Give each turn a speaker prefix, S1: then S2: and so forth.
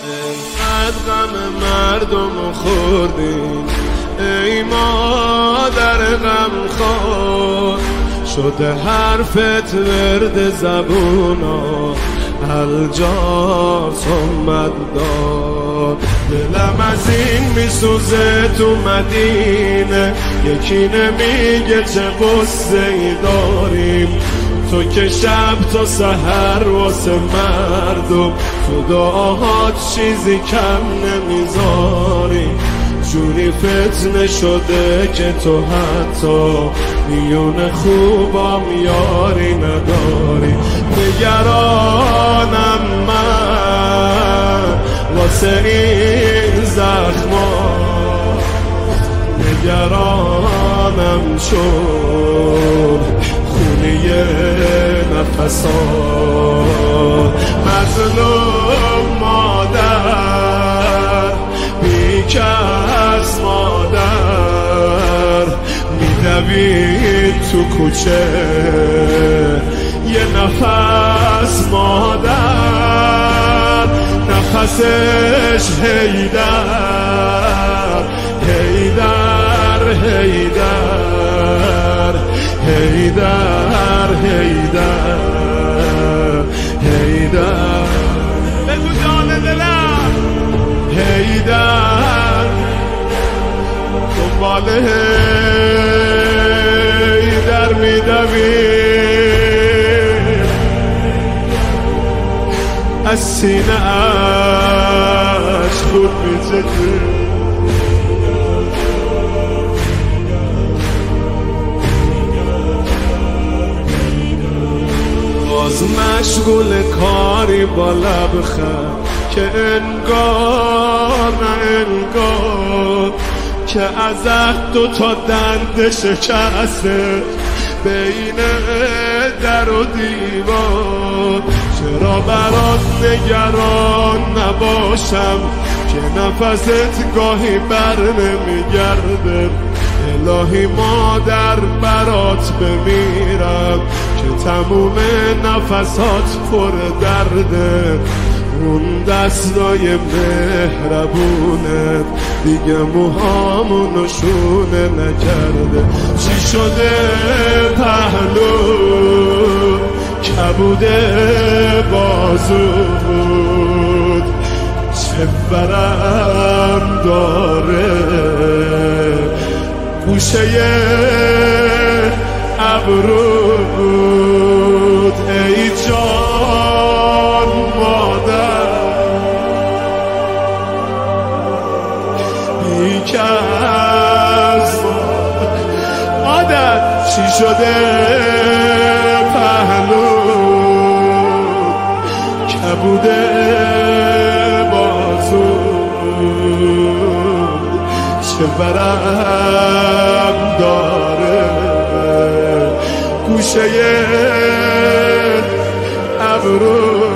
S1: اینقدر غم مردم خوردیم ای مادر غم خور، شده حرفت ورد زبونا الجا صمت داد. دلم از این میسوزه تو مدینه، یکی نمیگه چه غصه ای داریم. تو که شب تا سحر واسه مردم تو دعاهات چیزی کم نمیذاری. جوری فتنه شده که تو حتی میون خوبام یاری نداری. نگرانم من واسه این زخما، نگرانم شد خونی نفسات. مظلوم مادر بیکس مادر میدوید تو کوچه، یه نفس مادر نفسش هیدر هیدر هیدر هیدر هیدر هیدر بگو جان دلم هیدر دنبال هیدر میدوی از سینه اش خود میزده. باز مشغول کاری با لبخند که انگار نه انگار که از دو تا دند شکسته بین در و دیوار. چرا برات نگران نباشم که نفست گاهی بر نمیگرده. الهی مادر برات بمیرم که تموم نفسات پر درده. اون دستای مهربونت دیگه موهامونو شونه نکرده. چی شده پهلو کبوده بازود، چه برم داره گوشه ابرود. ای جان مادر بیکس مادر چی شده پهلو کبوده بازود، چه برم داره گوشه ابرو.